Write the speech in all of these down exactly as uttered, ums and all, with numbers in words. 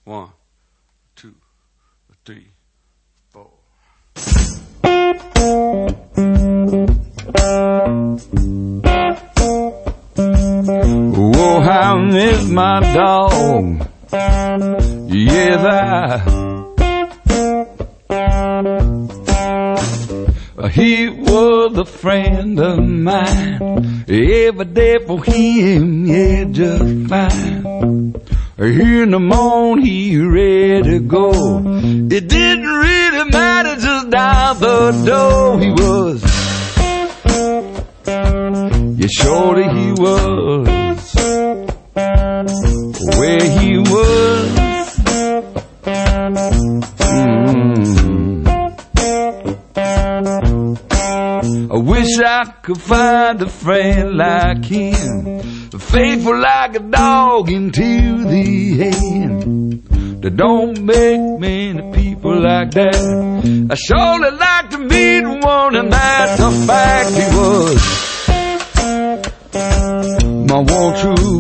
One, two, three, four. Oh, how I miss my dog. Yes, I. He was a friend of mine. Every day for him, yeah, just fine. In the morning, he ready to go. It didn't really matter, just out the door he was. Yeah, surely he was. Where he was. Mm. I wish I could find a friend like him, faithful like a dog until the end. They don't make many people like that. I surely like to meet one, and that's a fact. He was my one true.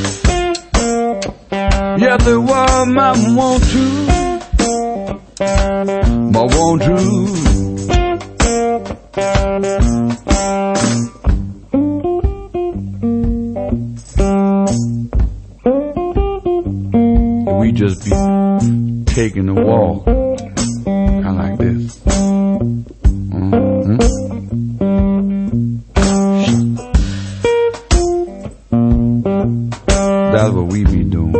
Yeah, they were my one true. My one true. We just be taking a walk, kind of like this. Mm-hmm. That's what we be doing.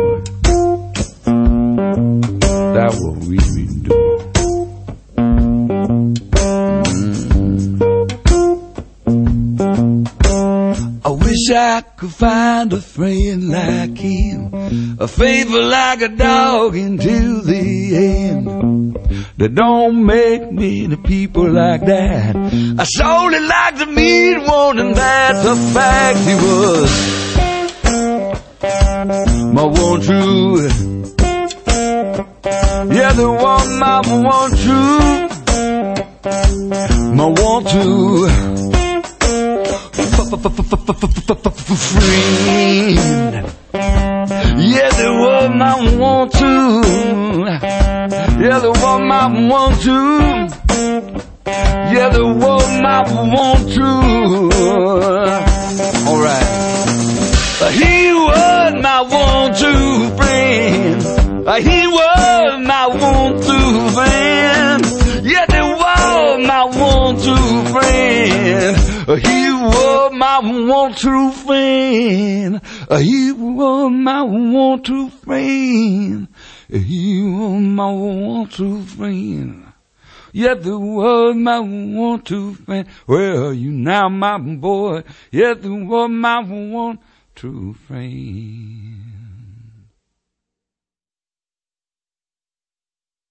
That's what we be doing. I wish I could find a friend like him, a faithful like a dog until the end. They don't make many people like that. I surely like to meet one, and that's a fact. He was my one true. Yeah, the one, my one true. My one true. Friend. Yeah, the one I want to. Yeah, the one I want to. Yeah, the one I want to. Alright. He was my one true friend. He was my one true friend. Yeah, the one my one true friend. He was my one true friend. He was my one true friend. He was my one true friend. Yeah, there was my one true friend. Where are you now, my boy? Yeah, there was my one true friend.